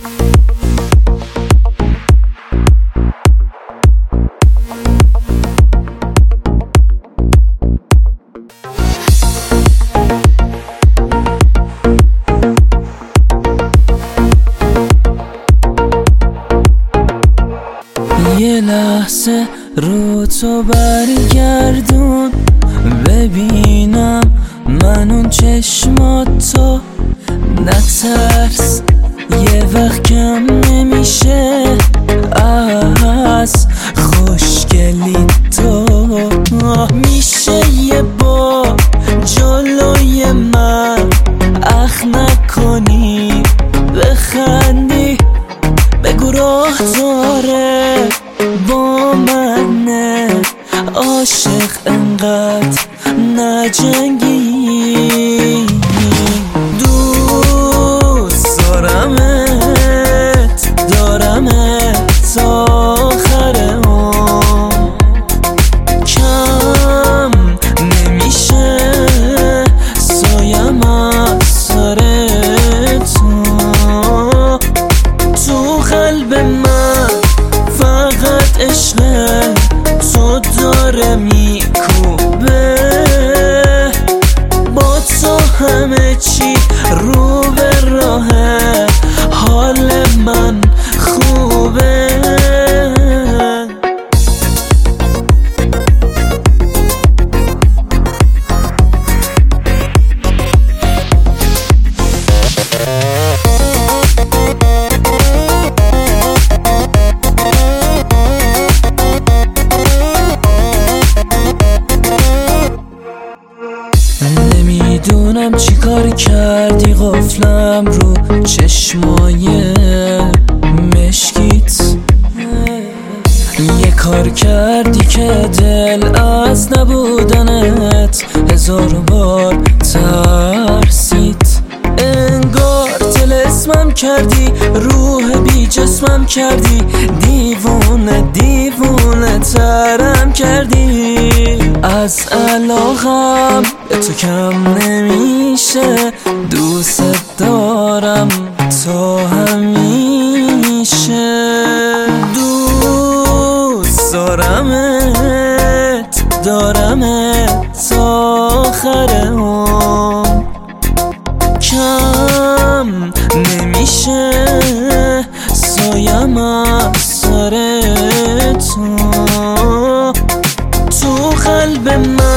یه لحظه رو تو برگردون ببینم من اون چشماتو، نترس یه وقت کم نمیشه از خوشگلی تو. میشه یه بار جلوی من اخ نکنی، بخندی بگو راه داره با منه، عاشق انقدر نجنگی. دوست دارمت تا آخر عمر، کم نمیشه سایم از سر تو قلب من فقط عشق تو داره میکوبه، با تو همه چی رو به راهه، حال من خوبه. نمیدونم چی کار کردی قفلم رو چشمای مشکیت، یه کار کردی که دل از نبودنت هزار بار ترسید، انگار طلسمم کردی روح بی جسمم کردی، دیوونه ترم کردی. از علاقم به تو کم نمیشه، دوست دارم تا همیشه. دوست دارمت تا آخر عمر، کم نمیشه سایم از سر تو قلب من